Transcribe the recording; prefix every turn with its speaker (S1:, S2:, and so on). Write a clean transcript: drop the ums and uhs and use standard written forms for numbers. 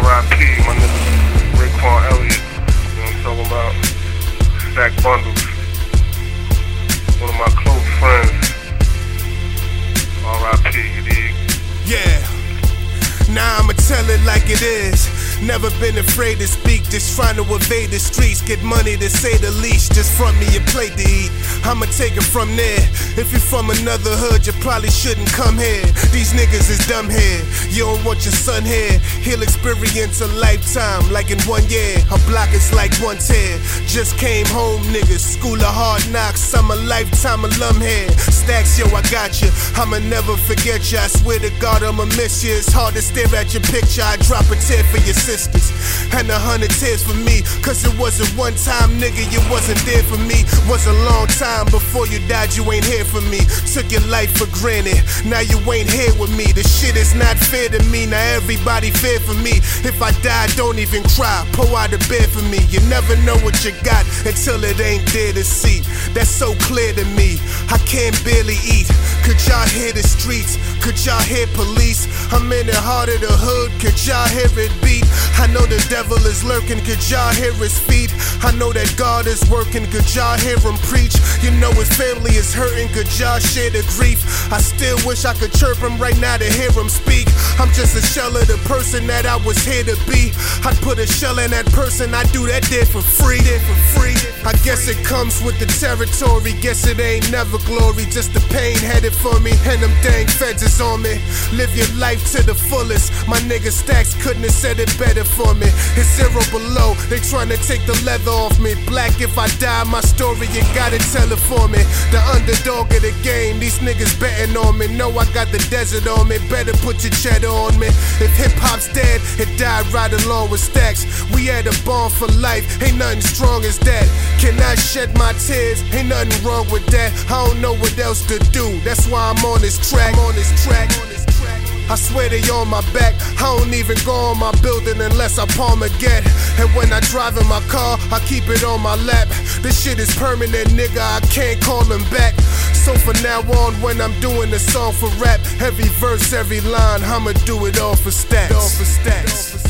S1: R.I.P. my nigga Raekwon Elliott. You know what I'm talking about? Stack Bundles. One of my close friends. R.I.P. you dig?
S2: Yeah. Now I'ma tell it like it is. Never been afraid to speak, just trying to evade the streets. Get money to say the least, just front me a plate to eat. I'ma take it from there. If you're from another hood, you probably shouldn't come here. These niggas is dumb here. You don't want your son here. He'll experience a lifetime, like in 1 year. A block is like 1 tear. Just came home, niggas. School of hard knocks. I'm a lifetime alum here. Stacks, yo, I got you. I'ma never forget you. I swear to God, I'ma miss you. It's hard to stare at your picture. I drop a tear for your sisters and 100 tears for me. Cause it wasn't one time, nigga, you wasn't there for me. Was a long time before you died, you ain't here for me. Took your life for granted, now you ain't here with me. The shit is not fair to me, now everybody fair for me. If I die, don't even cry, pull out the bed for me. You never know what you got until it ain't there to see. That's so clear to me, I can't barely eat. Could y'all hear the streets? Could y'all hear police? I'm in the heart of the hood, could y'all hear it beat? I know the devil is lurking, could y'all hear his feet? I know that God is working, could y'all hear him preach? You know his family is hurting, could y'all share the grief? I still wish I could chirp him right now to hear him speak. I'm just a shell of the person that I was here to be. I'd put a shell in that person, I do that there for free. I guess it comes with the territory, guess it ain't never glory. Just the pain headed for me, and them dang feds is on me. Live your life to the fullest, my nigga Stacks couldn't have said it better for me. It's 0 below, they tryna take the leather off me. Black if I die, my story, you gotta tell it for me. The underdog of the game, these niggas betting on me. Know I got the desert on me, better put your cheddar on me. If hip hop's dead, it died right along with Stacks. We had a bond for life, ain't nothing strong as that. Can I shed my tears? Ain't nothing wrong with that. I don't know what else to do, that's why I'm on this track. I swear they on my back, I don't even go on my building unless I palm a get. And when I drive in my car, I keep it on my lap. This shit is permanent, nigga, I can't call them back. So from now on, when I'm doing a song for rap, every verse, every line, I'ma do it all for Stacks.